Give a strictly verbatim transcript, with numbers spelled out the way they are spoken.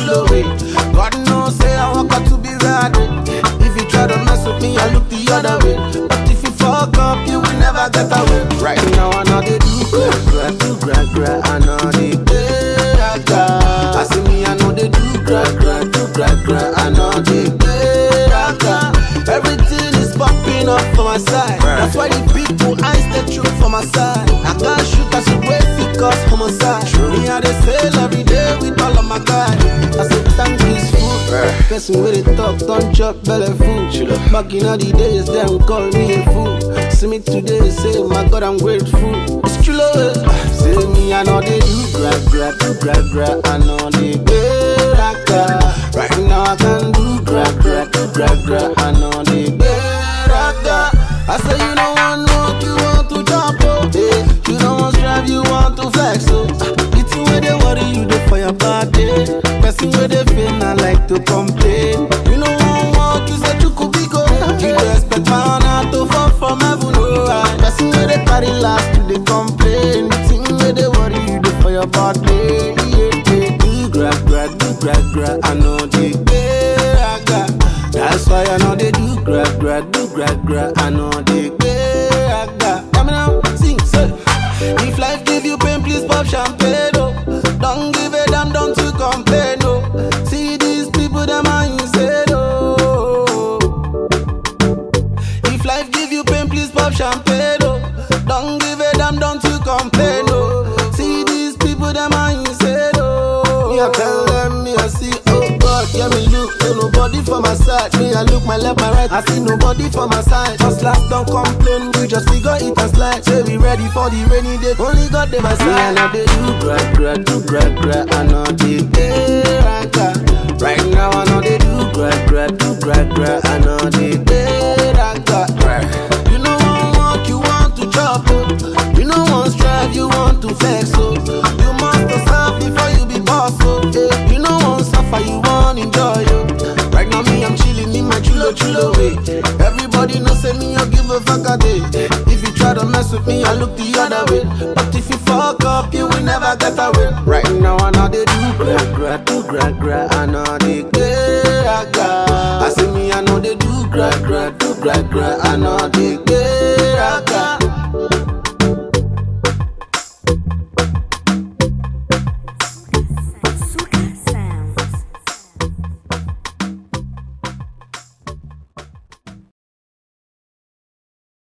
chulo way. God knows say I walk out to be ready. If you try to mess with me, I look the other way. But if you fuck up, you will never get away. Right now I know they do gra gra, do gra gra. I know they gra gra. I see me, I know they do gra gra, do gra gra. I know they gra gra. Everything is popping up for my side. That's why the people eyes the truth for my side. I can't shoot as a way because homicide. Me I they sail every day with all of my guys. I say thank this food. Person with it talk, don't chop belly food. Back in all the days, them call me a fool. See me today, say my God I'm grateful. It's true love. Say me I know they do gra gra, do gra gra. I know they gra gra. Right now I can do gra gra, do gra gra. I know they gra gra. I say you don't want work, you want to jump oh. Hey, you don't want strive, you want to flex oh. It's where they worry you do for your party. Person where they feel not like to complain. You know one walk, you say you could be good. You don't expect my honor to fall from heaven oh. Person where they carry last to they complain. The thing where they worry you do for your party. Yeah, yeah. Do gra gra, do gra gra. I know they gra gra. That's why I know they do gra gra, do gra gra. I know they gra gra. Come now, sing, say. If life give you pain, please pop champagne, oh. Don't give a damn, don't you complain, oh. See these people, them are insane, oh. If life give you pain, please pop champagne, oh. Don't give a damn, don't you complain, oh. See these people, them are insane, oh. Me I tell them, me I see, oh God, yeah me look, no nobody for my side. Me I look my left, my right, I see nobody for my side. Just last, don't complain, we just figure it and slide. Say we ready for the rainy day, only God they my side. Me I know they do gra gra, do gra gra. I know they gra gra. Right now I know they do gra gra, do gra gra. I know they gra gra. You know one walk, you want to chop oh. You know one strive, you want to flex oh. You must serve before you be boss oh. Yeah. You know one suffer, you want enjoy oh. Right now me I'm chilling in my chulo chulo way. Everybody know say me I give a fuck a day. If you try to mess with me I look the other way. But if you fuck up you will never get away. Right now I know they do gra gra, do gra gra. I know they gra gra. I see me I know they do gra gra, do gra gra. I know they